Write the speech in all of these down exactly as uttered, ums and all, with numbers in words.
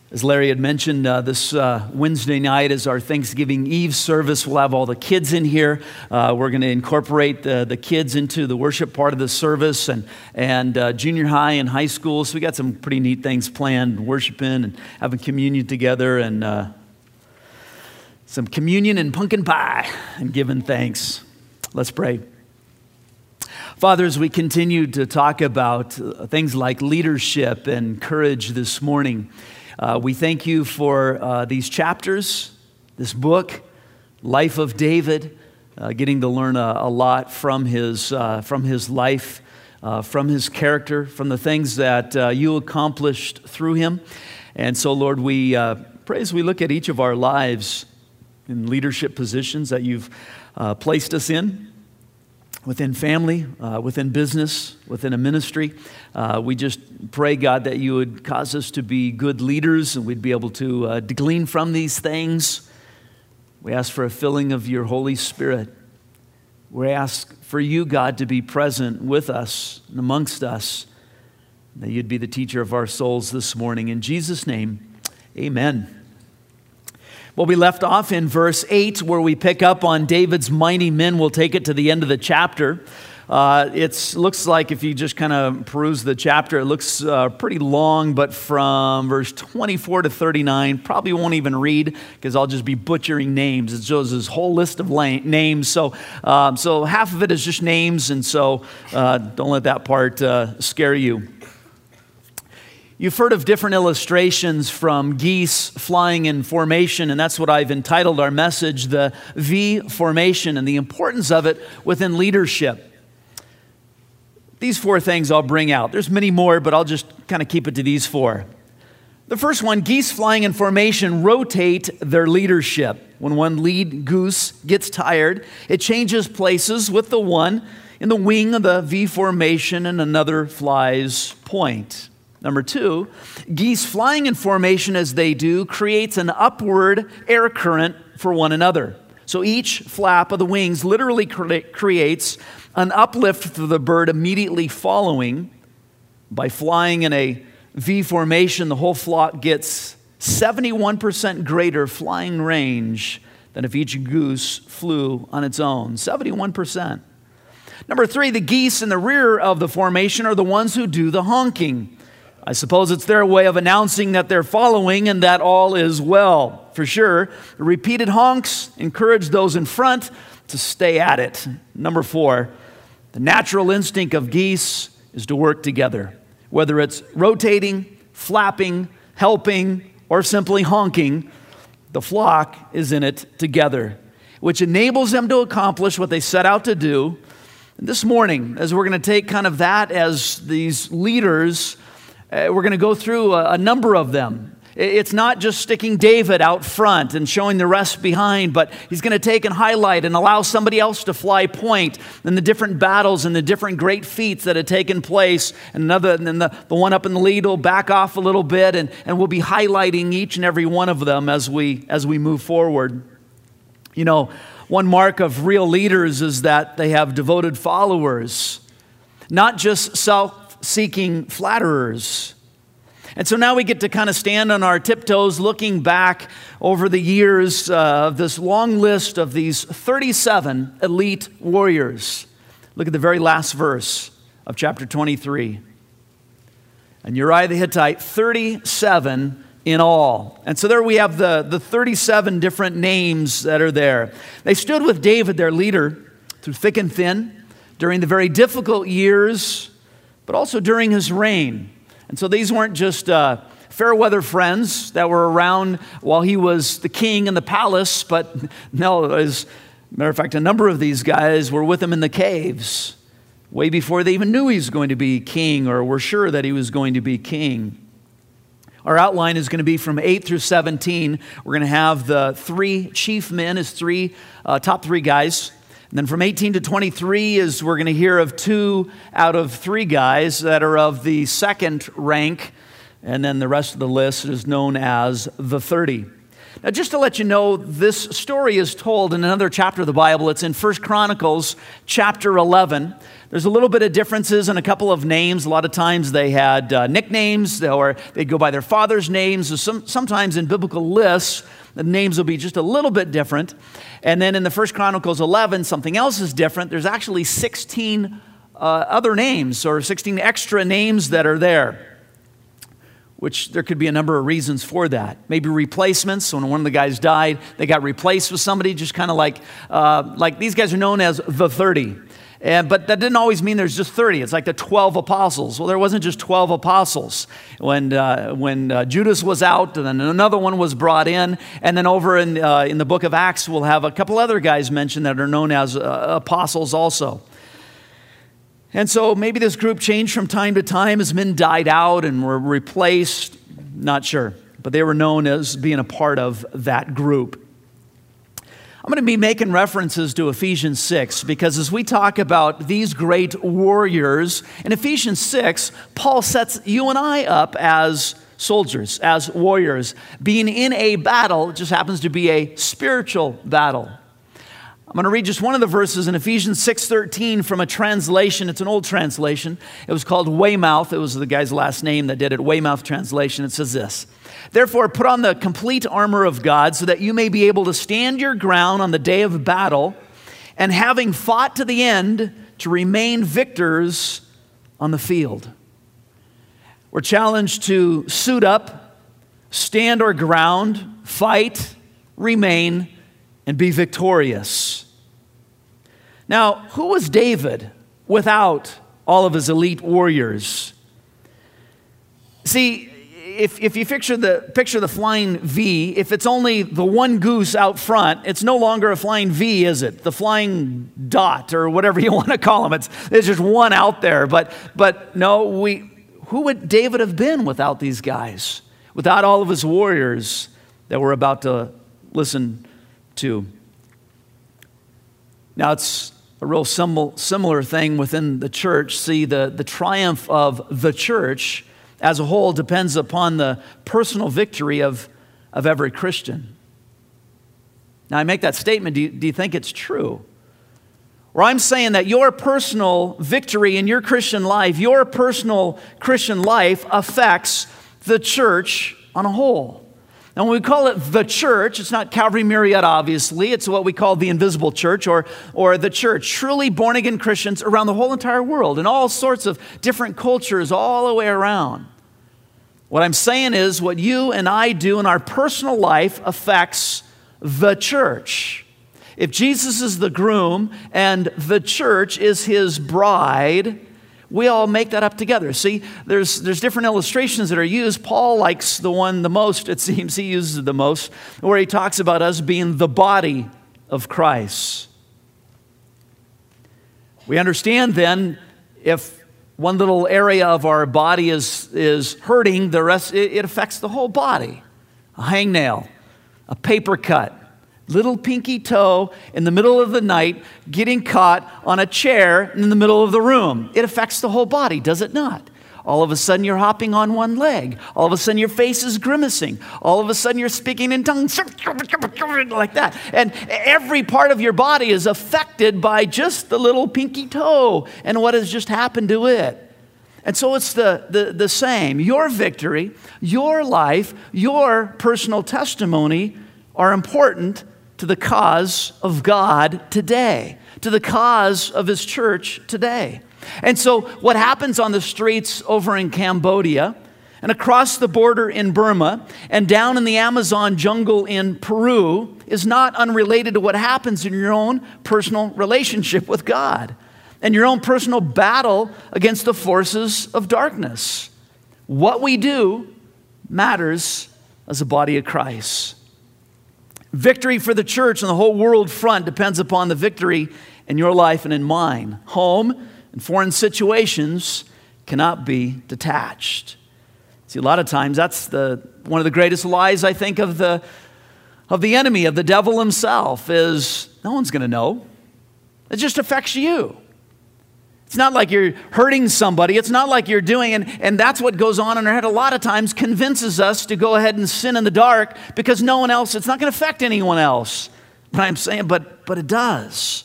As Larry had mentioned, uh, this uh, Wednesday night is our Thanksgiving Eve service. We'll have all the kids in here. Uh, we're going to incorporate the, the kids into the worship part of the service and, and uh, junior high and high school. So we got some pretty neat things planned, worshiping and having communion together and uh, some communion and pumpkin pie and giving thanks. Let's pray. Father, as we continue to talk about things like leadership and courage this morning, Uh, we thank you for uh, these chapters, this book, Life of David, uh, getting to learn a, a lot from his, uh, from his life, uh, from his character, from the things that uh, you accomplished through him. And so, Lord, we uh, pray as we look at each of our lives in leadership positions that you've uh, placed us in, within family, uh, within business, within a ministry. Uh, we just pray, God, that you would cause us to be good leaders and we'd be able to uh, glean from these things. We ask for a filling of your Holy Spirit. We ask for you, God, to be present with us and amongst us, that you'd be the teacher of our souls this morning. In Jesus' name, amen. Well, we left off in verse eight where we pick up on David's mighty men. We'll take it to the end of the chapter. Uh, it looks like if you just kind of peruse the chapter, it looks uh, pretty long, but from verse twenty-four to thirty-nine, probably won't even read because I'll just be butchering names. It shows this whole list of la- names. So um, so half of it is just names, and so uh, don't let that part uh, scare you. You've heard of different illustrations from geese flying in formation, and that's what I've entitled our message, the V formation, and the importance of it within leadership. These four things I'll bring out. There's many more, but I'll just kind of keep it to these four. The first one, geese flying in formation rotate their leadership. When one lead goose gets tired, it changes places with the one in the wing of the V formation and another flies point. Number two, geese flying in formation as they do creates an upward air current for one another. So each flap of the wings literally cre- creates an uplift for the bird immediately following. By flying in a V formation, the whole flock gets seventy-one percent greater flying range than if each goose flew on its own. seventy-one percent. Number three, the geese in the rear of the formation are the ones who do the honking. I suppose it's their way of announcing that they're following and that all is well. For sure, the repeated honks encourage those in front to stay at it. Number four, the natural instinct of geese is to work together. Whether it's rotating, flapping, helping, or simply honking, the flock is in it together, which enables them to accomplish what they set out to do. And this morning, as we're going to take kind of that as these leaders, Uh, we're going to go through a, a number of them. It's not just sticking David out front and showing the rest behind, but he's going to take and highlight and allow somebody else to fly point in the different battles and the different great feats that had taken place. And another, and then the, the one up in the lead will back off a little bit, and, and we'll be highlighting each and every one of them as we as we move forward. You know, one mark of real leaders is that they have devoted followers, not just self seeking flatterers. And so now we get to kind of stand on our tiptoes looking back over the years uh, of this long list of these thirty-seven elite warriors. Look at the very last verse of chapter twenty-three. And Uriah the Hittite, thirty-seven in all. And so there we have the, the thirty-seven different names that are there. They stood with David, their leader, through thick and thin, during the very difficult years, but also during his reign. And so these weren't just uh, fair weather friends that were around while he was the king in the palace, but no, as a matter of fact, a number of these guys were with him in the caves way before they even knew he was going to be king or were sure that he was going to be king. Our outline is going to be from eight through seventeen. We're going to have the three chief men as three, uh, top three guys. And then from eighteen to twenty-three is we're going to hear of two out of three guys that are of the second rank. And then the rest of the list is known as the thirty. Now, just to let you know, this story is told in another chapter of the Bible. It's in First Chronicles chapter eleven. There's a little bit of differences in a couple of names. A lot of times they had uh, nicknames, or they'd go by their father's names. So some, sometimes in biblical lists, the names will be just a little bit different. And then in the First Chronicles eleven, something else is different. There's actually sixteen uh, other names, or sixteen extra names that are there, which there could be a number of reasons for that. Maybe replacements. When one of the guys died, they got replaced with somebody, just kind of like, uh, like these guys are known as the thirty. And, but that didn't always mean there's just thirty. It's like the twelve apostles. Well, there wasn't just twelve apostles. When uh, when uh, Judas was out, and then another one was brought in, and then over in uh, in the book of Acts, we'll have a couple other guys mentioned that are known as uh, apostles also. And so maybe this group changed from time to time as men died out and were replaced. Not sure, but they were known as being a part of that group. I'm going to be making references to Ephesians six because as we talk about these great warriors, in Ephesians six, Paul sets you and I up as soldiers, as warriors. Being in a battle, it just happens to be a spiritual battle. I'm going to read just one of the verses in Ephesians six thirteen from a translation. It's an old translation. It was called Weymouth. It was the guy's last name that did it, Weymouth translation. It says this: "Therefore, put on the complete armor of God so that you may be able to stand your ground on the day of battle, and having fought to the end, to remain victors on the field." We're challenged to suit up, stand our ground, fight, remain, and be victorious. Now, who was David without all of his elite warriors? See, if, if you picture the, picture the flying V, if it's only the one goose out front, it's no longer a flying V, is it? The flying dot, or whatever you want to call them. It's, there's just one out there. But, but no, we, who would David have been without these guys? Without all of his warriors that we're about to listen to. Now, it's a real sim- similar thing within the church. See, the, the triumph of the church as a whole depends upon the personal victory of, of every Christian. Now, I make that statement. Do you, do you think it's true? Or I'm saying that your personal victory in your Christian life, your personal Christian life affects the church on a whole. Now, when we call it the church, it's not Calvary Marietta, obviously. It's what we call the invisible church, or, or the church. Truly born-again Christians around the whole entire world, in all sorts of different cultures all the way around. What I'm saying is what you and I do in our personal life affects the church. If Jesus is the groom and the church is his bride, we all make that up together. See, there's there's different illustrations that are used. Paul likes the one the most, it seems he uses it the most, where he talks about us being the body of Christ. We understand then, if one little area of our body is, is hurting, the rest, it, it affects the whole body. A hangnail, a paper cut, little pinky toe in the middle of the night getting caught on a chair in the middle of the room. It affects the whole body, does it not? All of a sudden you're hopping on one leg. All of a sudden your face is grimacing. All of a sudden you're speaking in tongues like that. And every part of your body is affected by just the little pinky toe and what has just happened to it. And so it's the, the, the same. Your victory, your life, your personal testimony are important to the cause of God today, to the cause of his church today. And so what happens on the streets over in Cambodia and across the border in Burma and down in the Amazon jungle in Peru is not unrelated to what happens in your own personal relationship with God and your own personal battle against the forces of darkness. What we do matters as a body of Christ. Victory for the church and the whole world front depends upon the victory in your life and in mine. Home and foreign situations cannot be detached. See, a lot of times that's the one of the greatest lies, I think, of the of the enemy, of the devil himself, is no one's going to know. It just affects you. It's not like you're hurting somebody. It's not like you're doing, and, and that's what goes on in our head a lot of times, convinces us to go ahead and sin in the dark because no one else, it's not going to affect anyone else. But I'm saying, but, but it does.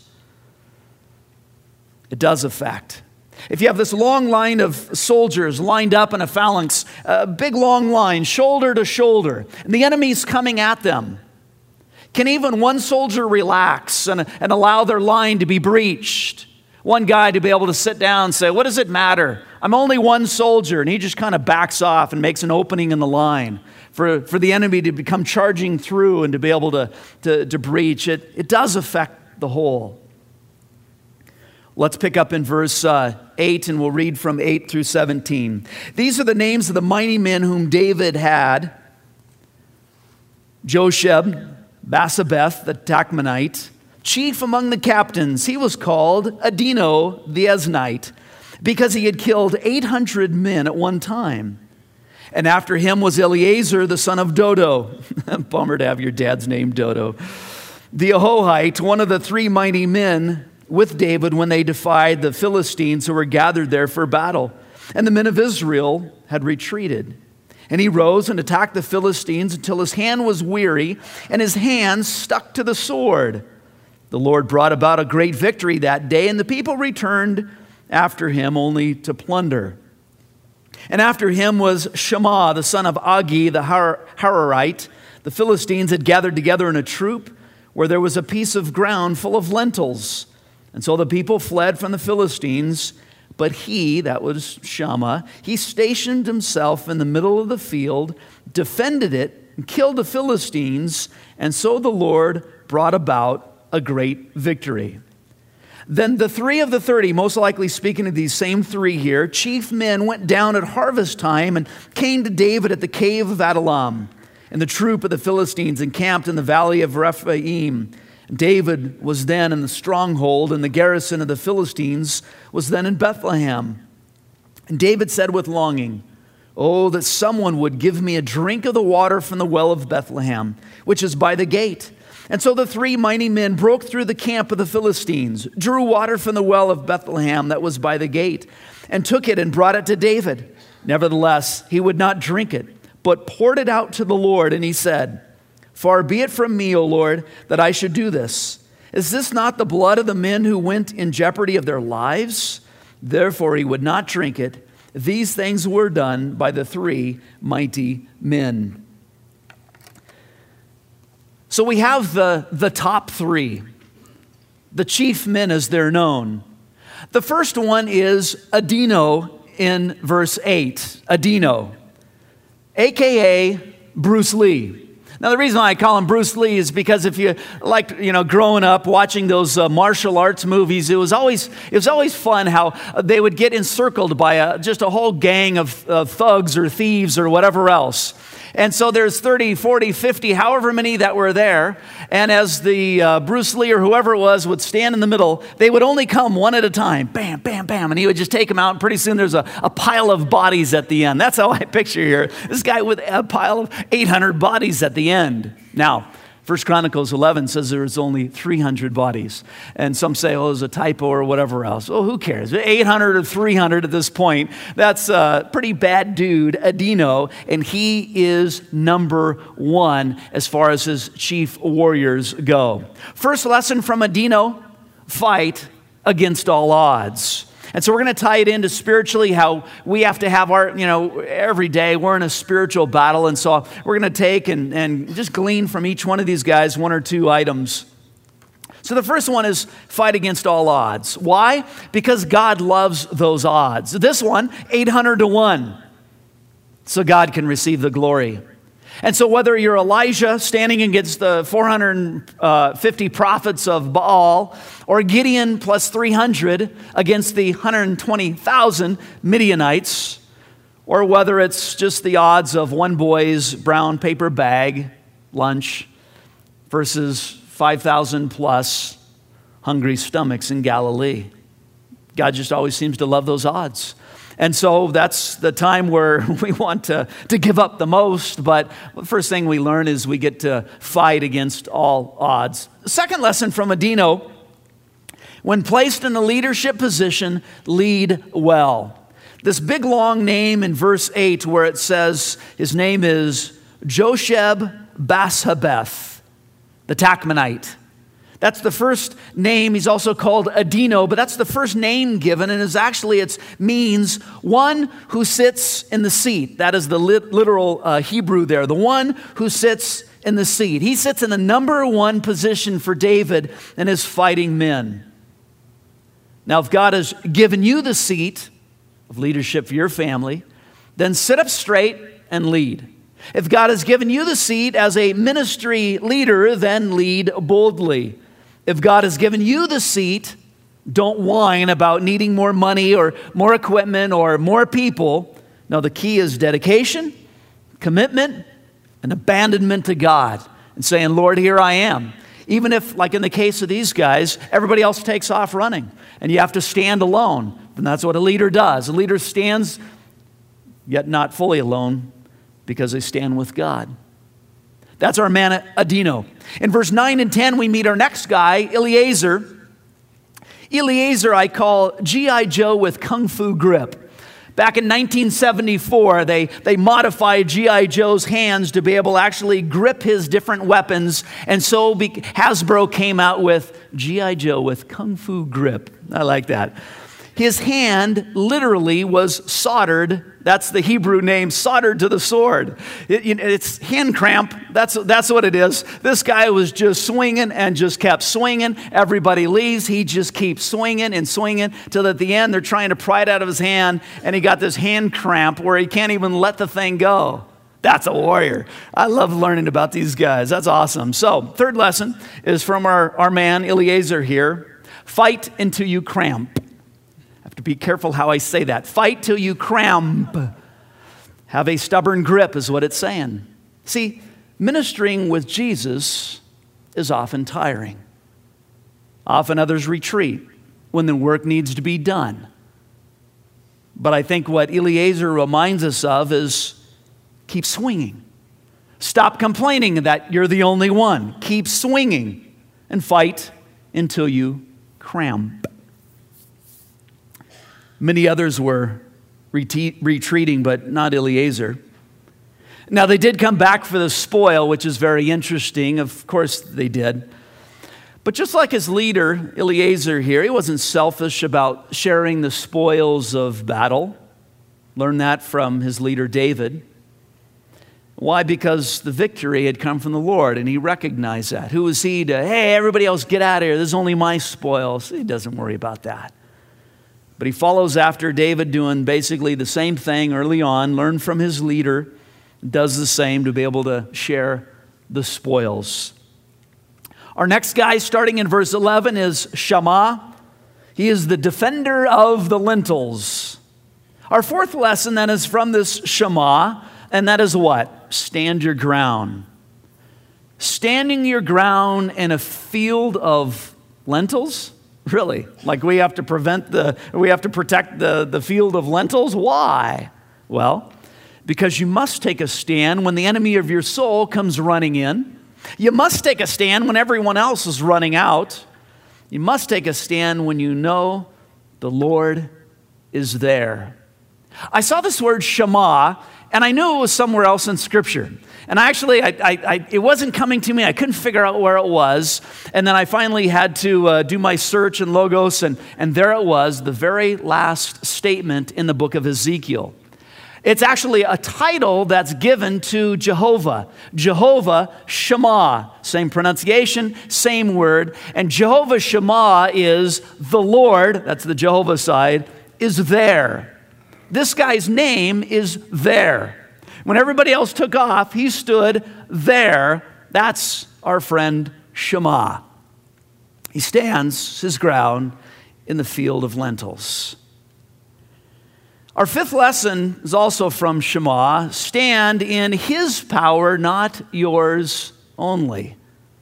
It does affect. If you have this long line of soldiers lined up in a phalanx, a big long line, shoulder to shoulder, and the enemy's coming at them, can even one soldier relax and, and allow their line to be breached? One guy to be able to sit down and say, what does it matter? I'm only one soldier. And he just kind of backs off and makes an opening in the line for, for the enemy to become charging through and to be able to, to, to breach. It, it does affect the whole. Let's pick up in verse uh, eight, and we'll read from eight through seventeen. These are the names of the mighty men whom David had: Josheb, Basabeth, the Tachmonite. Chief among the captains, he was called Adino the Eznite, because he had killed eight hundred men at one time. And after him was Eleazar, the son of Dodo. Bummer to have your dad's name Dodo. The Ahohite, one of the three mighty men with David when they defied the Philistines who were gathered there for battle. And the men of Israel had retreated. And he rose and attacked the Philistines until his hand was weary and his hands stuck to the sword. The Lord brought about a great victory that day, and the people returned after him only to plunder. And after him was Shammah, the son of Agi, the Har- Hararite. The Philistines had gathered together in a troop where there was a piece of ground full of lentils. And so the people fled from the Philistines, but he, that was Shammah, he stationed himself in the middle of the field, defended it, and killed the Philistines, and so the Lord brought about a great victory. Then the three of the thirty, most likely speaking of these same three here, chief men went down at harvest time and came to David at the cave of Adullam. And the troop of the Philistines encamped in the valley of Rephaim. David was then in the stronghold, and the garrison of the Philistines was then in Bethlehem. And David said with longing, "Oh, that someone would give me a drink of the water from the well of Bethlehem, which is by the gate." And so the three mighty men broke through the camp of the Philistines, drew water from the well of Bethlehem that was by the gate, and took it and brought it to David. Nevertheless, he would not drink it, but poured it out to the Lord, and he said, "Far be it from me, O Lord, that I should do this. Is this not the blood of the men who went in jeopardy of their lives?" Therefore he would not drink it. These things were done by the three mighty men. So we have the, the top three, the chief men as they're known. The first one is Adino in verse eight. Adino, a k a. Bruce Lee. Now, the reason I call him Bruce Lee is because if you liked, you know, growing up watching those uh, martial arts movies, it was always it was always fun how they would get encircled by a, just a whole gang of uh, thugs or thieves or whatever else. And so there's thirty, forty, fifty, however many that were there. And as the uh, Bruce Lee or whoever it was would stand in the middle, they would only come one at a time. Bam, bam, bam. And he would just take them out. And pretty soon there's a, a pile of bodies at the end. That's how I picture here. This guy with a pile of eight hundred bodies at the end. Now, First Chronicles eleven says there's only three hundred bodies. And some say, oh, it was a typo or whatever else. Oh, who cares? eight hundred or three hundred at this point. That's a pretty bad dude, Adino, and he is number one as far as his chief warriors go. First lesson from Adino, fight against all odds. And so we're going to tie it into spiritually how we have to have our, you know, every day we're in a spiritual battle. And so we're going to take and, and just glean from each one of these guys one or two items. So the first one is fight against all odds. Why? Because God loves those odds. This one, eight hundred to one. So God can receive the glory. And so whether you're Elijah standing against the four hundred fifty prophets of Baal, or Gideon plus three hundred against the one hundred twenty thousand Midianites, or whether it's just the odds of one boy's brown paper bag lunch versus five thousand plus hungry stomachs in Galilee. God just always seems to love those odds. And so that's the time where we want to, to give up the most. But the first thing we learn is we get to fight against all odds. The second lesson from Adino, When placed in a leadership position, lead well. This big long name in verse eight where it says his name is Josheb-Basshebeth, the Tachmonite. That's the first name. He's also called Adino, but that's the first name given, and is actually, it means one who sits in the seat. That is the lit, literal uh, Hebrew there, the one who sits in the seat. He sits in the number one position for David and his fighting men. Now, if God has given you the seat of leadership for your family, then sit up straight and lead. If God has given you the seat as a ministry leader, then lead boldly. If God has given you the seat, don't whine about needing more money or more equipment or more people. No, the key is dedication, commitment, and abandonment to God. And saying, Lord, here I am. Even if, like in the case of these guys, everybody else takes off running and you have to stand alone. And that's what a leader does. A leader stands, yet not fully alone, because they stand with God. That's our man Adino. In verse nine and ten, we meet our next guy, Eleazar. Eleazar I call G I Joe with Kung Fu grip. Back in nineteen seventy-four, they, they modified G I Joe's hands to be able to actually grip his different weapons. And so be, Hasbro came out with G I Joe with Kung Fu grip. I like that. His hand literally was soldered. That's the Hebrew name, soldered to the sword. It, it's hand cramp. That's, that's what it is. This guy was just swinging and just kept swinging. Everybody leaves. He just keeps swinging and swinging till at the end they're trying to pry it out of his hand, and he got this hand cramp where he can't even let the thing go. That's a warrior. I love learning about these guys. That's awesome. So, third lesson is from our, our man Eleazar here. Fight until you cramp. To be careful how I say that. Fight till you cramp. Have a stubborn grip is what it's saying. See, ministering with Jesus is often tiring. Often others retreat when the work needs to be done. But I think what Eleazar reminds us of is keep swinging. Stop complaining that you're the only one. Keep swinging and fight until you cramp. Many others were rete- retreating, but not Eleazar. Now, they did come back for the spoil, which is very interesting. Of course, they did. But just like his leader, Eleazar here, he wasn't selfish about sharing the spoils of battle. Learned that from his leader, David. Why? Because the victory had come from the Lord, and he recognized that. Who was he to, hey, everybody else get out of here. This is only my spoils. He doesn't worry about that. But he follows after David doing basically the same thing early on, learned from his leader, does the same to be able to share the spoils. Our next guy, starting in verse eleven, is Shammah. He is the defender of the lentils. Our fourth lesson then is from this Shammah, and that is what? Stand your ground. Standing your ground in a field of lentils? Really? Like we have to prevent the, we have to protect the, the field of lentils? Why? Well, because you must take a stand when the enemy of your soul comes running in. You must take a stand when everyone else is running out. You must take a stand when you know the Lord is there. I saw this word Shammah, and I knew it was somewhere else in Scripture. And actually, I, I, I, it wasn't coming to me. I couldn't figure out where it was. And then I finally had to uh, do my search in Logos, and, and there it was, the very last statement in the book of Ezekiel. It's actually a title that's given to Jehovah. Jehovah Shammah. Same pronunciation, same word. And Jehovah Shammah is the Lord, that's the Jehovah side, is there. This guy's name is there. When everybody else took off, he stood there. That's our friend Shammah. He stands his ground in the field of lentils. Our fifth lesson is also from Shammah. Stand in his power, not yours only.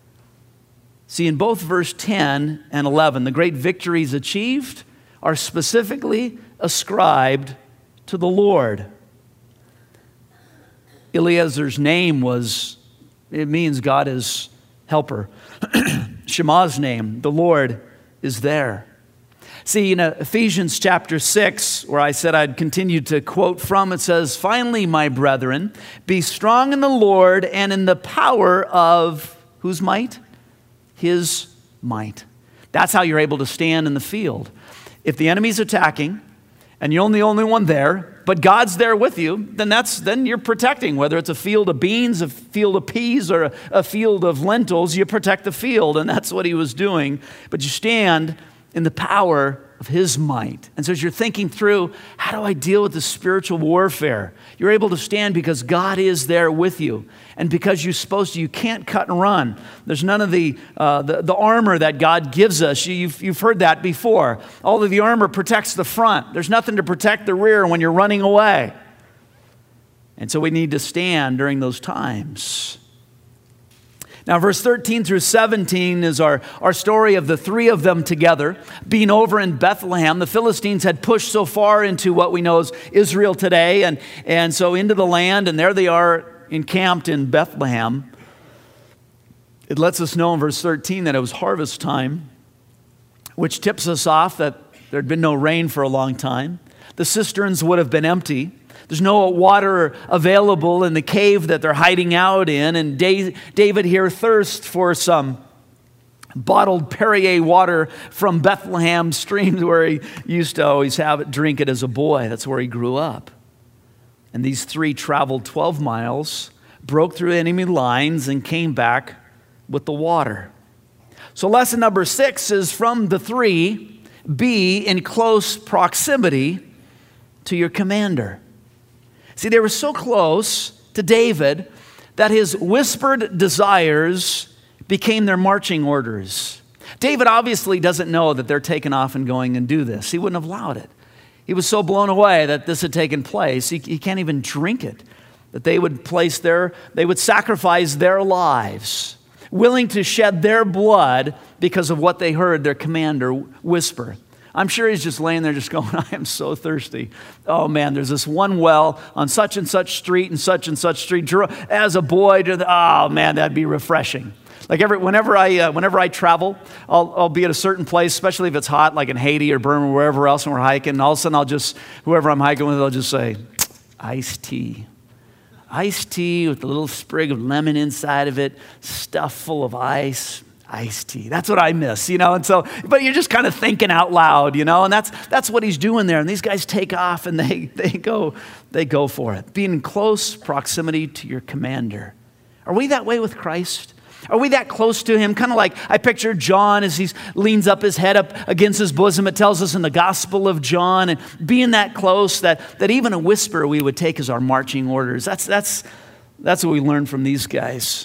See, in both verse ten and eleven, the great victories achieved are specifically ascribed to the Lord. Eleazar's name was, it means God is helper. Shammah's name, the Lord is there. See, in Ephesians chapter six, where I said I'd continue to quote from, it says, "Finally, my brethren, be strong in the Lord and in the power of," whose might? His might. That's how you're able to stand in the field. If the enemy's attacking and you're the only one there, but God's there with you, then that's then you're protecting. Whether it's a field of beans, a field of peas, or a, a field of lentils, you protect the field, and that's what he was doing. But you stand in the power of his might. And so as you're thinking through, how do I deal with the spiritual warfare? You're able to stand because God is there with you. And because you're supposed to, you can't cut and run. There's none of the uh, the, the armor that God gives us. You've, you've heard that before. All of the armor protects the front. There's nothing to protect the rear when you're running away. And so we need to stand during those times. Now, verse thirteen through seventeen is our, our story of the three of them together being over in Bethlehem. The Philistines had pushed so far into what we know as Israel today, and, and so into the land, and there they are encamped in Bethlehem. It lets us know in verse thirteen that it was harvest time, which tips us off that there had been no rain for a long time. The cisterns would have been empty. There's no water available in the cave that they're hiding out in. And David here thirsts for some bottled Perrier water from Bethlehem streams where he used to always have it, drink it as a boy. That's where he grew up. And these three traveled twelve miles, broke through enemy lines, and came back with the water. So lesson number six is from the three, be in close proximity to your commander. See, they were so close to David that his whispered desires became their marching orders. David obviously doesn't know that they're taking off and going and do this. He wouldn't have allowed it. He was so blown away that this had taken place, he, he can't even drink it. That they would place their, they would sacrifice their lives, willing to shed their blood because of what they heard their commander whisper. I'm sure he's just laying there just going, I am so thirsty. Oh man, there's this one well on such and such street and such and such street. As a boy, oh man, that'd be refreshing. Like every, whenever I uh, whenever I travel, I'll, I'll be at a certain place, especially if it's hot, like in Haiti or Burma or wherever else, and we're hiking, and all of a sudden I'll just, whoever I'm hiking with, I'll just say, iced tea. Iced tea with a little sprig of lemon inside of it, stuffed full of ice. Iced tea. That's what I miss, you know. And so, but you're just kind of thinking out loud, you know. And that's that's what he's doing there. And these guys take off and they they go they go for it. Being in close proximity to your commander. Are we that way with Christ? Are we that close to him? Kind of like I picture John as he leans up his head up against his bosom. It tells us in the Gospel of John, and being that close that that even a whisper we would take as our marching orders. That's that's that's what we learned from these guys.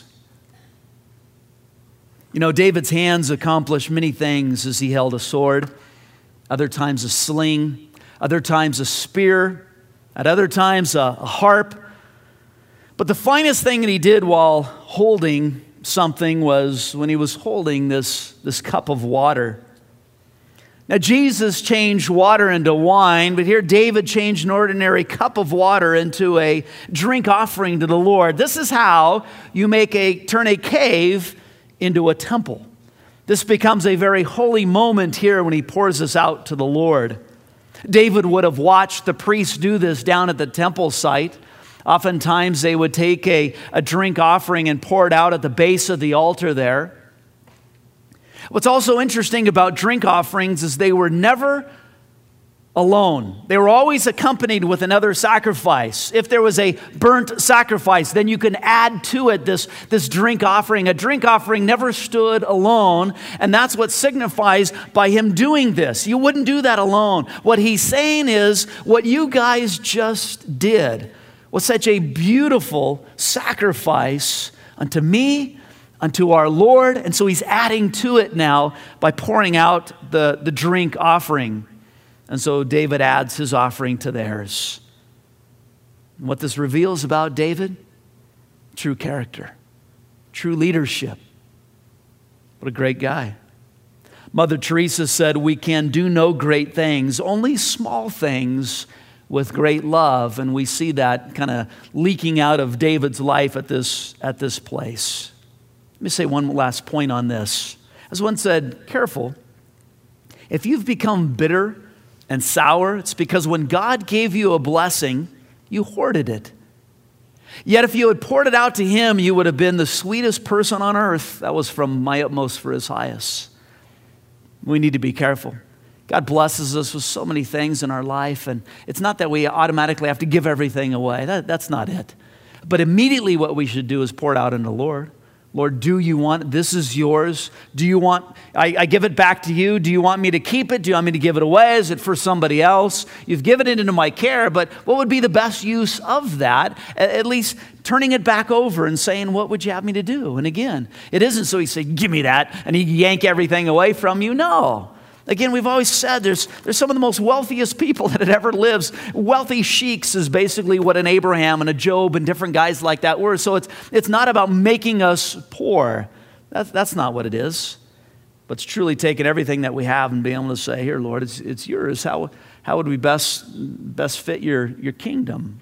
You know, David's hands accomplished many things as he held a sword, other times a sling, other times a spear, at other times a, a harp. But the finest thing that he did while holding something was when he was holding this, this cup of water. Now, Jesus changed water into wine, but here David changed an ordinary cup of water into a drink offering to the Lord. This is how you make a turn a cave into a temple. This becomes a very holy moment here when he pours this out to the Lord. David would have watched the priests do this down at the temple site. Oftentimes they would take a, a drink offering and pour it out at the base of the altar there. What's also interesting about drink offerings is they were never alone. They were always accompanied with another sacrifice. If there was a burnt sacrifice, then you can add to it this, this drink offering. A drink offering never stood alone, and that's what signifies by him doing this. You wouldn't do that alone. What he's saying is, what you guys just did was such a beautiful sacrifice unto me, unto our Lord, and so he's adding to it now by pouring out the, the drink offering. And so David adds his offering to theirs. And what this reveals about David? True character, true leadership. What a great guy. Mother Teresa said, we can do no great things, only small things with great love. And we see that kind of leaking out of David's life at this, at this place. Let me say one last point on this. As one said, careful. If you've become bitter and sour, it's because when God gave you a blessing, you hoarded it. Yet if you had poured it out to him, you would have been the sweetest person on earth. That was from my utmost for his highest. We need to be careful. God blesses us with so many things in our life, and it's not that we automatically have to give everything away. That, that's not it. But immediately what we should do is pour it out into the Lord. Lord, do you want, this is yours. Do you want, I, I give it back to you. Do you want me to keep it? Do you want me to give it away? Is it for somebody else? You've given it into my care, but what would be the best use of that? At least turning it back over and saying, what would you have me to do? And again, it isn't so he said, give me that, and he yank everything away from you. No. Again, we've always said there's, there's some of the most wealthiest people that had ever lived. Wealthy sheiks is basically what an Abraham and a Job and different guys like that were. So it's, it's not about making us poor. That's, that's not what it is. But it's truly taking everything that we have and being able to say, here, Lord, it's, it's yours. How, how would we best, best fit your, your kingdom?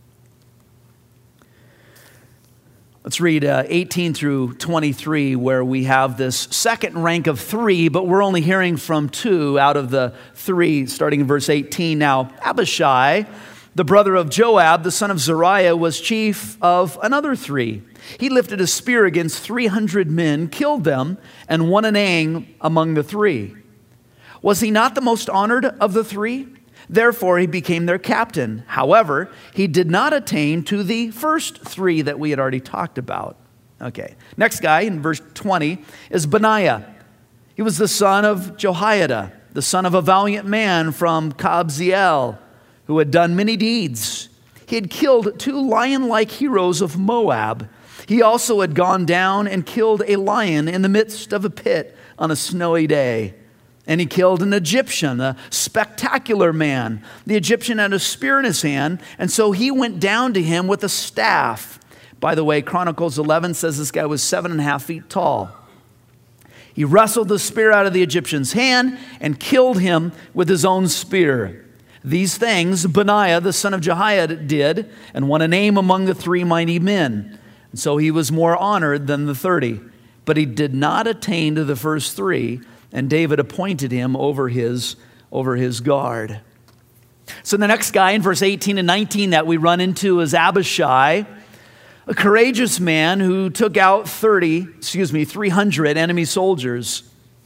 Let's read uh, eighteen through twenty-three, where we have this second rank of three, but we're only hearing from two out of the three, starting in verse eighteen. Now, Abishai, the brother of Joab, the son of Zeruiah, was chief of another three. He lifted a spear against three hundred men, killed them, and won a name among the three. Was he not the most honored of the three? Therefore, he became their captain. However, he did not attain to the first three that we had already talked about. Okay, next guy in verse twenty is Benaiah. He was the son of Jehoiada, the son of a valiant man from Kabzeel, who had done many deeds. He had killed two lion-like heroes of Moab. He also had gone down and killed a lion in the midst of a pit on a snowy day. And he killed an Egyptian, a spectacular man. The Egyptian had a spear in his hand, and so he went down to him with a staff. By the way, Chronicles eleven says this guy was seven and a half feet tall. He wrestled the spear out of the Egyptian's hand and killed him with his own spear. These things Benaiah, the son of Jehoiada, did, and won a name among the three mighty men. And so he was more honored than the thirty. But he did not attain to the first three, and David appointed him over his, over his guard. So the next guy in verse eighteen and nineteen that we run into is Abishai, a courageous man who took out thirty, excuse me, three hundred enemy soldiers.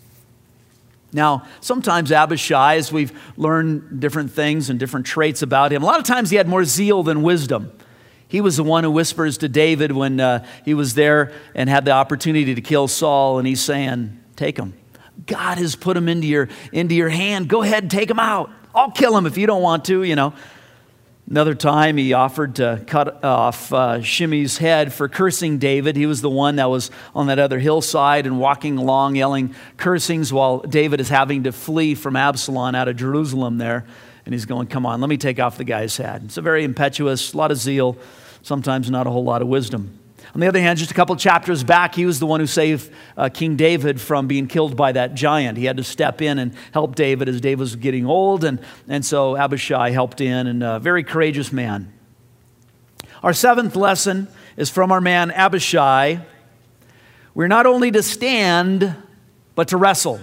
Now, sometimes Abishai, as we've learned different things and different traits about him, a lot of times he had more zeal than wisdom. He was the one who whispers to David when uh, he was there and had the opportunity to kill Saul, and he's saying, take him. God has put him into your, into your hand. Go ahead and take him out. I'll kill him if you don't want to, you know. Another time he offered to cut off uh, Shimei's head for cursing David. He was the one that was on that other hillside and walking along yelling cursings while David is having to flee from Absalom out of Jerusalem there. And he's going, come on, let me take off the guy's head. It's a very impetuous, a lot of zeal, sometimes not a whole lot of wisdom. On the other hand, just a couple chapters back, he was the one who saved uh, King David from being killed by that giant. He had to step in and help David as David was getting old, and, and so Abishai helped in, and a very courageous man. Our seventh lesson is from our man Abishai. We're not only to stand, but to wrestle.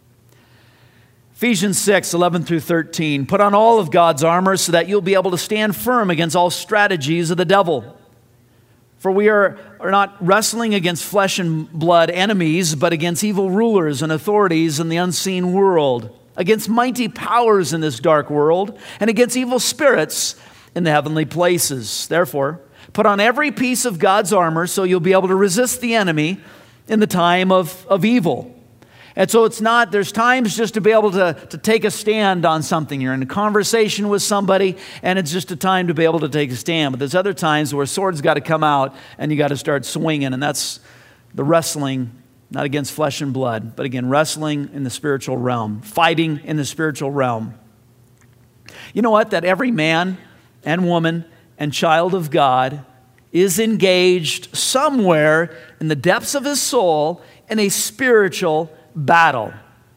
Ephesians six, eleven through thirteen. Put on all of God's armor so that you'll be able to stand firm against all strategies of the devil. For we are, are not wrestling against flesh and blood enemies, but against evil rulers and authorities in the unseen world, against mighty powers in this dark world, and against evil spirits in the heavenly places. Therefore, put on every piece of God's armor so you'll be able to resist the enemy in the time of, of evil. And so it's not, there's times just to be able to, to take a stand on something. You're in a conversation with somebody, and it's just a time to be able to take a stand. But there's other times where swords got to come out, and you got to start swinging, and that's the wrestling, not against flesh and blood, but again, wrestling in the spiritual realm, fighting in the spiritual realm. You know what? That every man and woman and child of God is engaged somewhere in the depths of his soul in a spiritual battle.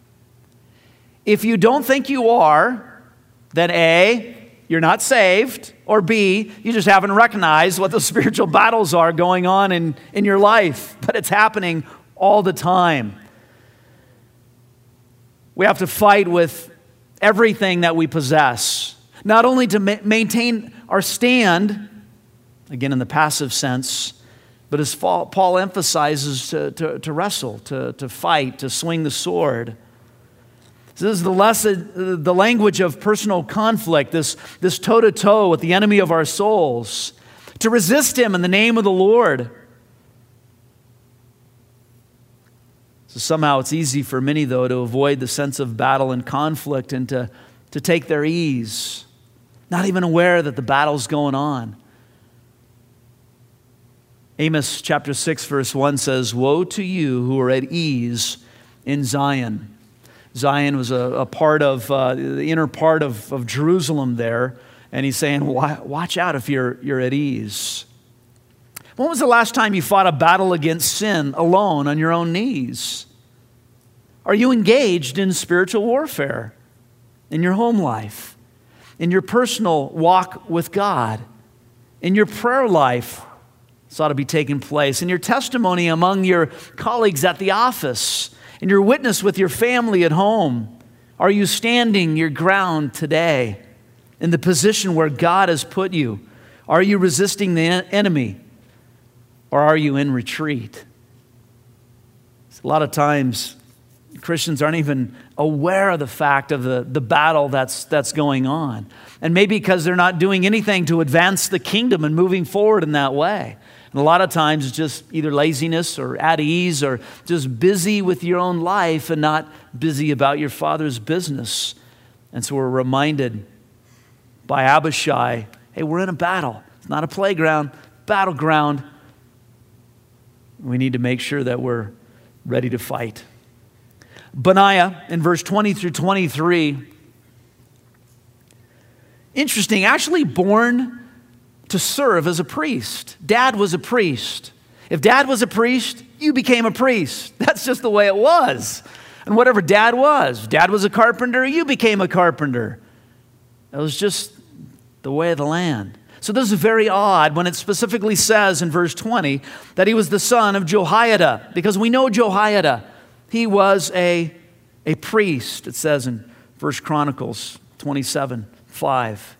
If you don't think you are, then A, you're not saved, or B, you just haven't recognized what those spiritual battles are going on in, in your life. But it's happening all the time. We have to fight with everything that we possess, not only to ma- maintain our stand, again in the passive sense, but as Paul emphasizes, to, to, to wrestle, to, to fight, to swing the sword. This is the lesson, the language of personal conflict, this, this toe-to-toe with the enemy of our souls, to resist him in the name of the Lord. So somehow it's easy for many, though, to avoid the sense of battle and conflict and to, to take their ease, not even aware that the battle's going on. Amos chapter six, verse one says, "Woe to you who are at ease in Zion." Zion was a, a part of, uh, the inner part of, of Jerusalem there. And he's saying, watch out if you're, you're at ease. When was the last time you fought a battle against sin alone on your own knees? Are you engaged in spiritual warfare in your home life, in your personal walk with God, in your prayer life? This ought to be taking place in your testimony among your colleagues at the office, in your witness with your family at home. Are you standing your ground today in the position where God has put you? Are you resisting the enemy, or are you in retreat? A lot of times, Christians aren't even aware of the fact of the, the battle that's, that's going on. And maybe because they're not doing anything to advance the kingdom and moving forward in that way. And a lot of times it's just either laziness or at ease or just busy with your own life and not busy about your Father's business. And so we're reminded by Abishai, hey, we're in a battle. It's not a playground, battleground. We need to make sure that we're ready to fight. Benaiah in verse twenty through twenty-three, interesting, actually born to serve as a priest. Dad was a priest. If dad was a priest, you became a priest. That's just the way it was. And whatever dad was, dad was a carpenter, you became a carpenter. It was just the way of the land. So this is very odd when it specifically says in verse twenty that he was the son of Jehoiada, because we know Jehoiada. He was a, a priest, it says in First Chronicles twenty-seven five.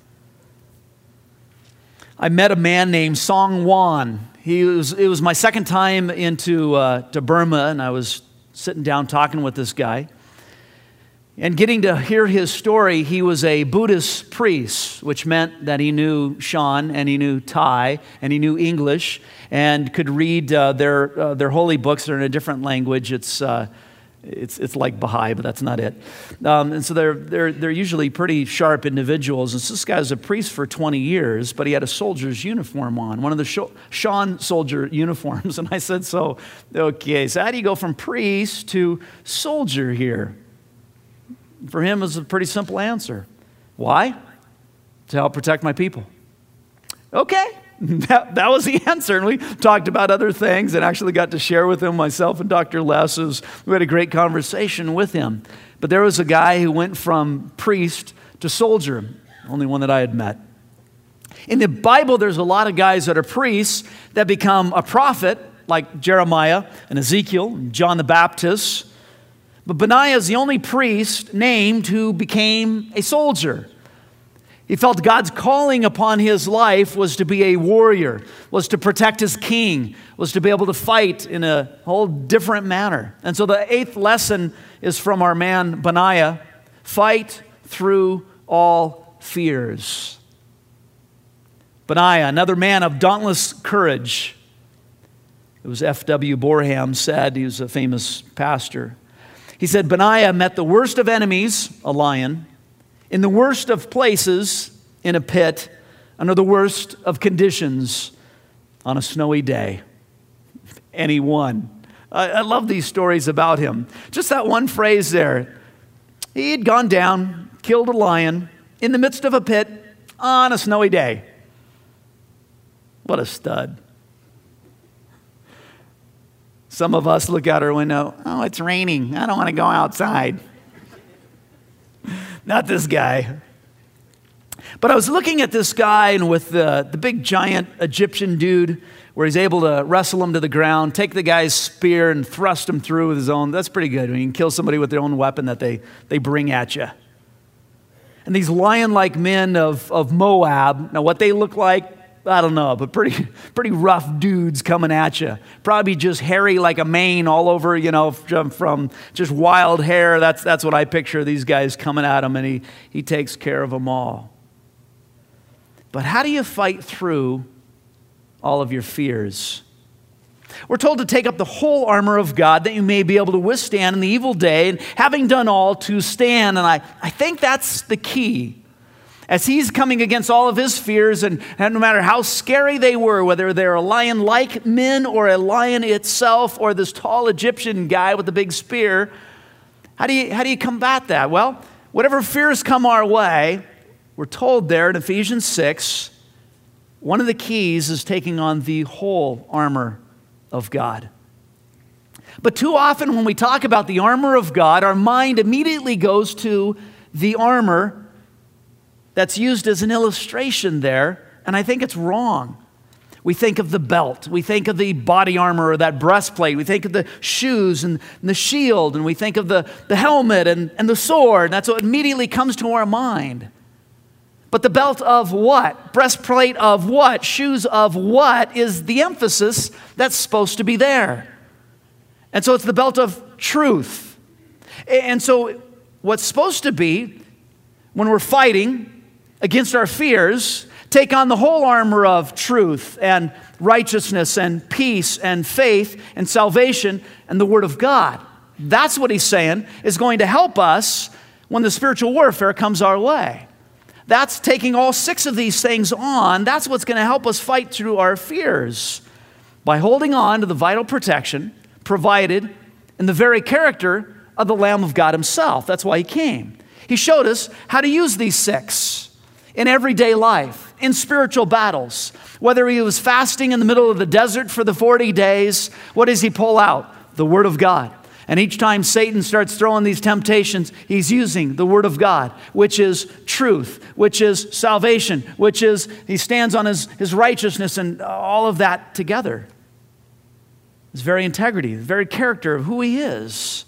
I met a man named Song Wan. He was, it was my second time into uh, to Burma, and I was sitting down talking with this guy. And getting to hear his story, he was a Buddhist priest, which meant that he knew Shan, and he knew Thai, and he knew English, and could read uh, their uh, their holy books. They're in a different language. It's uh, it's it's like Baha'i, but that's not it. Um, and so they're they're they're usually pretty sharp individuals. And so this guy was a priest for twenty years, but he had a soldier's uniform on, one of the Shan soldier uniforms. And I said, so okay, so how do you go from priest to soldier here? For him, it was a pretty simple answer. Why? To help protect my people. Okay, that, that was the answer. And we talked about other things and actually got to share with him, myself and Doctor Les. Was, we had a great conversation with him. But there was a guy who went from priest to soldier, only one that I had met. In the Bible, there's a lot of guys that are priests that become a prophet, like Jeremiah and Ezekiel and John the Baptist. But Benaiah is the only priest named who became a soldier. He felt God's calling upon his life was to be a warrior, was to protect his king, was to be able to fight in a whole different manner. And so the eighth lesson is from our man Benaiah: fight through all fears. Benaiah, another man of dauntless courage. It was F W Borham said, he was a famous pastor. He said, Benaiah met the worst of enemies, a lion, in the worst of places, in a pit, under the worst of conditions, on a snowy day. And he won. I, I love these stories about him. Just that one phrase there. He had gone down, killed a lion, in the midst of a pit, on a snowy day. What a stud. Some of us look out our window, oh, it's raining. I don't want to go outside. Not this guy. But I was looking at this guy, and with the, the big giant Egyptian dude where he's able to wrestle him to the ground, take the guy's spear and thrust him through with his own. That's pretty good when you can kill somebody with their own weapon that they, they bring at you. And these lion-like men of, of Moab, now what they look like, I don't know, but pretty pretty rough dudes coming at you. Probably just hairy like a mane all over, you know, from, from just wild hair. That's that's what I picture these guys coming at him, and he, he takes care of them all. But how do you fight through all of your fears? We're told to take up the whole armor of God that you may be able to withstand in the evil day, and having done all, to stand. And I, I think that's the key. As he's coming against all of his fears, and, and no matter how scary they were, whether they're a lion-like men or a lion itself or this tall Egyptian guy with the big spear, how do you, how do you combat that? Well, whatever fears come our way, we're told there in Ephesians six, one of the keys is taking on the whole armor of God. But too often when we talk about the armor of God, our mind immediately goes to the armor that's used as an illustration there, and I think it's wrong. We think of the belt, we think of the body armor or that breastplate, we think of the shoes and, and the shield, and we think of the, the helmet and, and the sword. That's what immediately comes to our mind. But the belt of what? Breastplate of what? Shoes of what is the emphasis that's supposed to be there? And so it's the belt of truth. And so what's supposed to be, when we're fighting against our fears, take on the whole armor of truth and righteousness and peace and faith and salvation and the Word of God. That's what he's saying is going to help us when the spiritual warfare comes our way. That's taking all six of these things on. That's what's going to help us fight through our fears by holding on to the vital protection provided in the very character of the Lamb of God himself. That's why he came. He showed us how to use these six in everyday life, in spiritual battles. Whether he was fasting in the middle of the desert for the forty days, what does he pull out? The Word of God. And each time Satan starts throwing these temptations, he's using the Word of God, which is truth, which is salvation, which is, he stands on his, his righteousness and all of that together. His very integrity, the very character of who he is.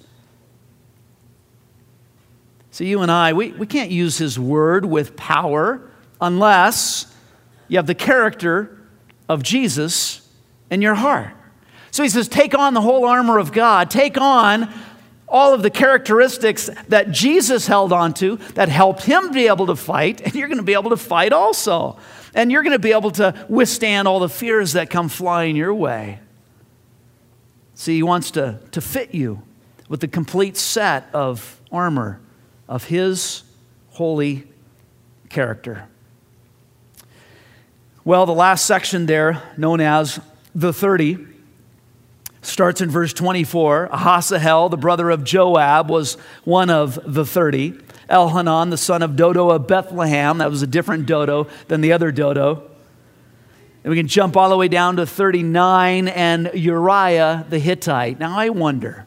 So you and I, we, we can't use his word with power unless you have the character of Jesus in your heart. So he says, take on the whole armor of God. Take on all of the characteristics that Jesus held onto that helped him be able to fight, and you're going to be able to fight also. And you're going to be able to withstand all the fears that come flying your way. See, he wants to, to fit you with the complete set of armor of his holy character. Well, the last section there, known as the thirty, starts in verse twenty-four. Ahasahel, the brother of Joab, was one of the thirty. Elhanan, the son of Dodo of Bethlehem, that was a different Dodo than the other Dodo. And we can jump all the way down to thirty-nine, and Uriah the Hittite. Now I wonder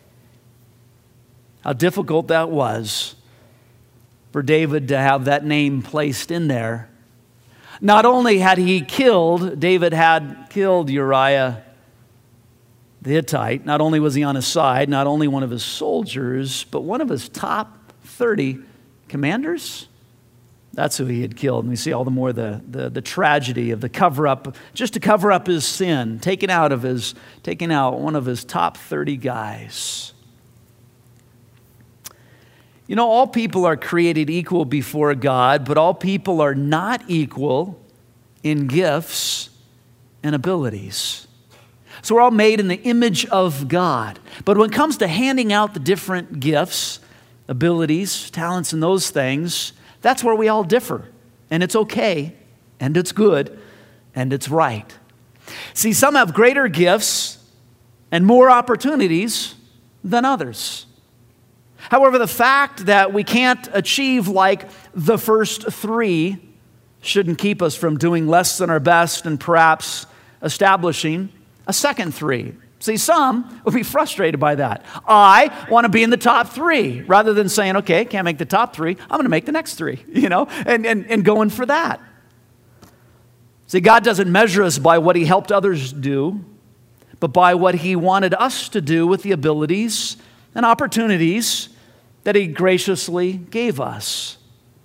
how difficult that was for David to have that name placed in there. Not only had he killed, David had killed Uriah the Hittite. Not only was he on his side, not only one of his soldiers, but one of his top thirty commanders. That's who he had killed. And we see all the more the, the, the tragedy of the cover-up, just to cover up his sin, taking out of his, taking out one of his top thirty guys. You know, all people are created equal before God, but all people are not equal in gifts and abilities. So we're all made in the image of God. But when it comes to handing out the different gifts, abilities, talents, and those things, that's where we all differ. And it's okay, and it's good, and it's right. See, some have greater gifts and more opportunities than others. However, the fact that we can't achieve like the first three shouldn't keep us from doing less than our best and perhaps establishing a second three. See, some would be frustrated by that. I want to be in the top three rather than saying, okay, can't make the top three. I'm going to make the next three, you know, and, and, and going for that. See, God doesn't measure us by what he helped others do, but by what he wanted us to do with the abilities and opportunities that he graciously gave us.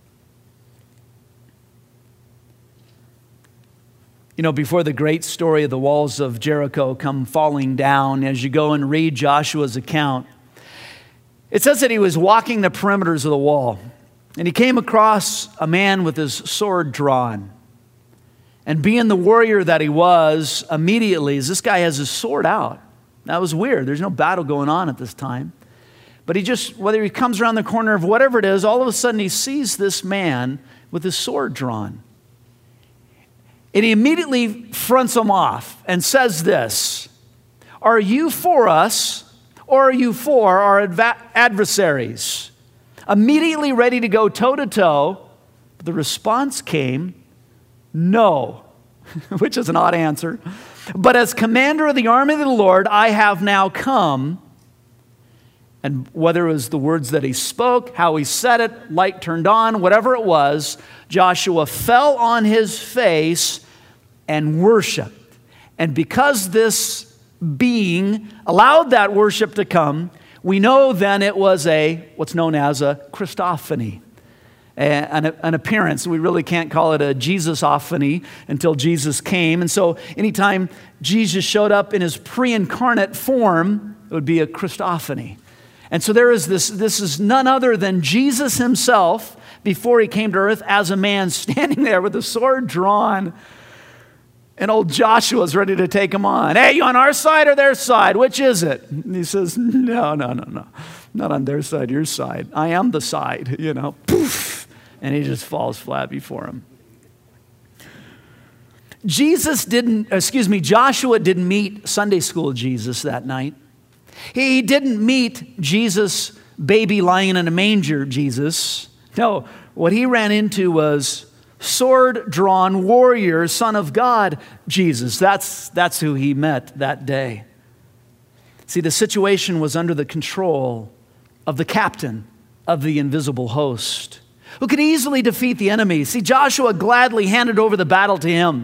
You know, before the great story of the walls of Jericho come falling down, as you go and read Joshua's account, it says that he was walking the perimeters of the wall, and he came across a man with his sword drawn. And being the warrior that he was, immediately, as this guy has his sword out, that was weird. There's no battle going on at this time. But he just, whether he comes around the corner of whatever it is, all of a sudden he sees this man with his sword drawn. And he immediately fronts him off and says this, "Are you for us, or are you for our adva- adversaries?" Immediately ready to go toe-to-toe, but the response came, "No," which is an odd answer. "But as commander of the army of the Lord, I have now come." And whether it was the words that he spoke, how he said it, light turned on, whatever it was, Joshua fell on his face and worshiped. And because this being allowed that worship to come, we know then it was a, what's known as a Christophany. An, an appearance. We really can't call it a Jesus-ophany until Jesus came. And so anytime Jesus showed up in his pre-incarnate form, it would be a Christophany. And so there is this, this is none other than Jesus himself before he came to earth as a man standing there with a sword drawn. And old Joshua's ready to take him on. "Hey, you on our side or their side? Which is it?" And he says, no, no, no, no. Not on their side, your side. I am the side, you know. Poof. And he just falls flat before him. Jesus didn't, excuse me, Joshua didn't meet Sunday school Jesus that night. He didn't meet Jesus, baby lying in a manger Jesus. No, what he ran into was sword-drawn warrior, Son of God, Jesus. That's, that's who he met that day. See, the situation was under the control of the captain of the invisible host, who could easily defeat the enemy. See, Joshua gladly handed over the battle to him.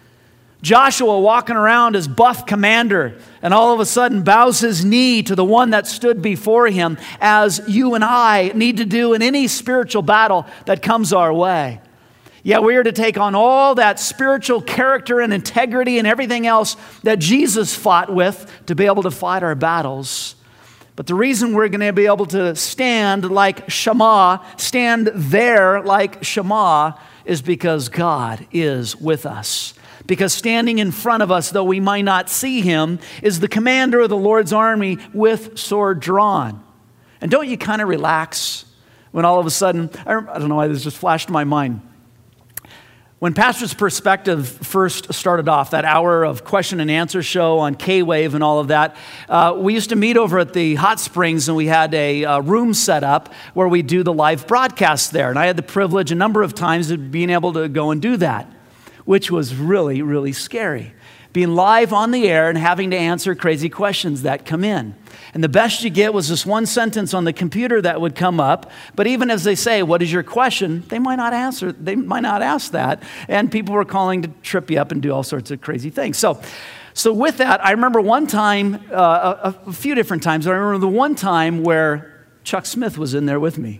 Joshua walking around as buff commander, and all of a sudden bows his knee to the one that stood before him, as you and I need to do in any spiritual battle that comes our way. Yeah, we are to take on all that spiritual character and integrity and everything else that Jesus fought with to be able to fight our battles. But the reason we're going to be able to stand like Shammah, stand there like Shammah, is because God is with us. Because standing in front of us, though we might not see him, is the commander of the Lord's army with sword drawn. And don't you kind of relax when all of a sudden, I don't know why this just flashed in my mind. When Pastor's Perspective first started off, that hour of question and answer show on K-Wave and all of that, uh, we used to meet over at the Hot Springs, and we had a uh, room set up where we do the live broadcast there. And I had the privilege a number of times of being able to go and do that, which was really, really scary. Being live on the air and having to answer crazy questions that come in. And the best you get was this one sentence on the computer that would come up. But even as they say, "What is your question?" they might not answer. They might not ask that. And people were calling to trip you up and do all sorts of crazy things. So, so with that, I remember one time, uh, a, a few different times. I remember the one time where Chuck Smith was in there with me.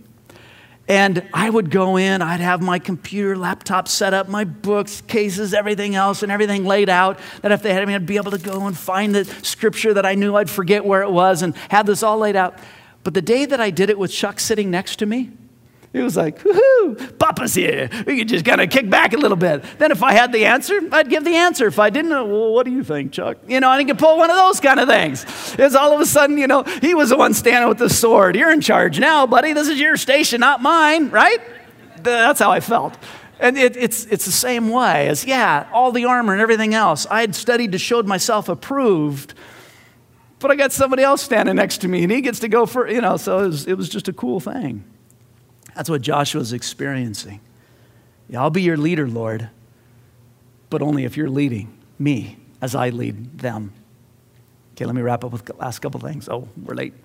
And I would go in, I'd have my computer, laptop set up, my books, cases, everything else, and everything laid out, that if they had me, I'd be able to go and find the scripture that I knew I'd forget where it was and have this all laid out. But the day that I did it with Chuck sitting next to me, it was like, woohoo, Papa's here. We could just kind of kick back a little bit. Then if I had the answer, I'd give the answer. If I didn't, well, what do you think, Chuck? You know, and he could pull one of those kind of things. It's all of a sudden, you know, he was the one standing with the sword. You're in charge now, buddy. This is your station, not mine, right? That's how I felt. And it, it's, it's the same way as, yeah, all the armor and everything else. I had studied to show myself approved, but I got somebody else standing next to me, and he gets to go for, you know, so it was, it was just a cool thing. That's what Joshua's experiencing. Yeah, I'll be your leader, Lord, but only if you're leading me as I lead them. Okay, let me wrap up with the last couple things. Oh, we're late.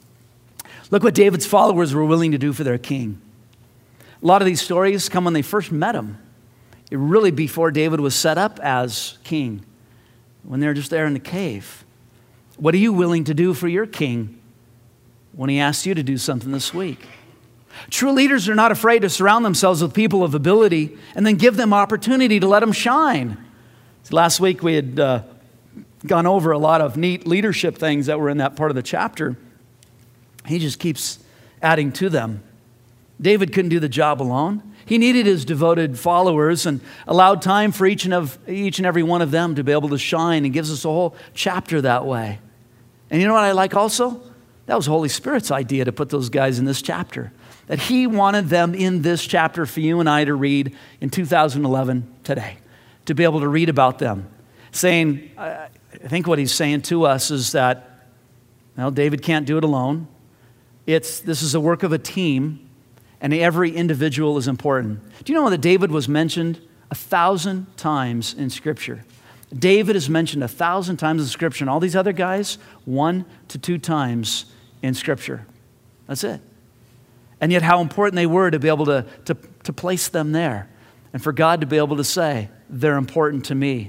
Look what David's followers were willing to do for their king. A lot of these stories come when they first met him. really before David was set up as king, when they were just there in the cave. What are you willing to do for your king when he asks you to do something this week? True leaders are not afraid to surround themselves with people of ability and then give them opportunity to let them shine. So last week we had uh, gone over a lot of neat leadership things that were in that part of the chapter. He just keeps adding to them. David couldn't do the job alone. He needed his devoted followers and allowed time for each and, of, each and every one of them to be able to shine, and gives us a whole chapter that way. And you know what I like also? That was Holy Spirit's idea to put those guys in this chapter. That he wanted them in this chapter for you and I to read in two thousand eleven today. To be able to read about them. Saying, I think what he's saying to us is that, well, David can't do it alone. It's, this is a work of a team, and every individual is important. Do you know that David was mentioned a thousand times in Scripture? David is mentioned a thousand times in Scripture, and all these other guys, one to two times in Scripture. That's it. And yet how important they were to be able to, to, to place them there. And for God to be able to say, they're important to me.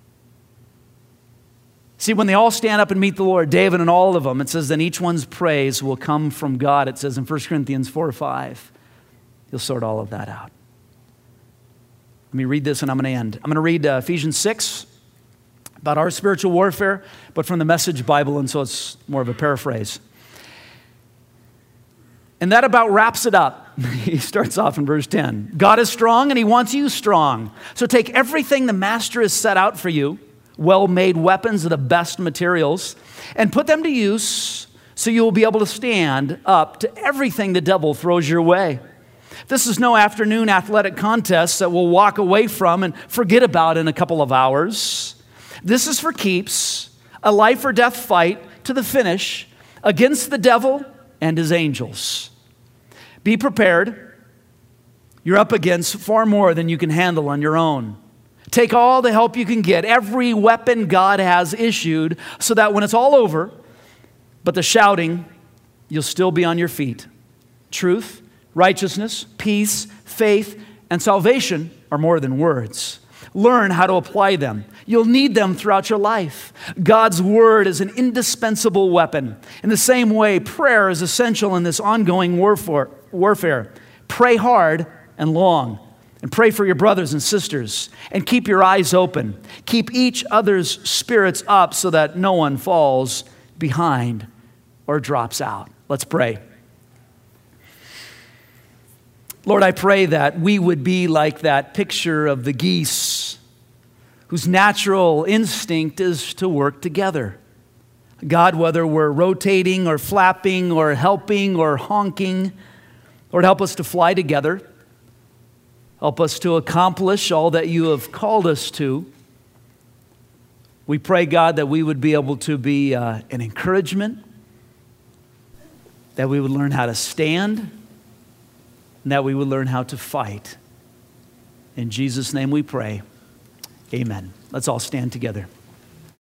See, when they all stand up and meet the Lord, David and all of them, it says, then each one's praise will come from God. It says in First Corinthians four or five. You'll sort all of that out. Let me read this and I'm going to end. I'm going to read uh, Ephesians six about our spiritual warfare, but from the Message Bible, and so it's more of a paraphrase. And that about wraps it up. He starts off in verse ten. God is strong and he wants you strong. So take everything the master has set out for you, well-made weapons of the best materials, and put them to use so you will be able to stand up to everything the devil throws your way. This is no afternoon athletic contest that we'll walk away from and forget about in a couple of hours. This is for keeps, a life or death fight to the finish against the devil and his angels. Be prepared. You're up against far more than you can handle on your own. Take all the help you can get, every weapon God has issued, so that when it's all over, but the shouting, you'll still be on your feet. Truth, righteousness, peace, faith, and salvation are more than words. Learn how to apply them. You'll need them throughout your life. God's word is an indispensable weapon. In the same way, prayer is essential in this ongoing warfare. warfare. Pray hard and long. And pray for your brothers and sisters. And keep your eyes open. Keep each other's spirits up so that no one falls behind or drops out. Let's pray. Lord, I pray that we would be like that picture of the geese whose natural instinct is to work together. God, whether we're rotating or flapping or helping or honking, Lord, help us to fly together. Help us to accomplish all that you have called us to. We pray, God, that we would be able to be uh, an encouragement, that we would learn how to stand, and that we would learn how to fight. In Jesus' name we pray. Amen. Let's all stand together.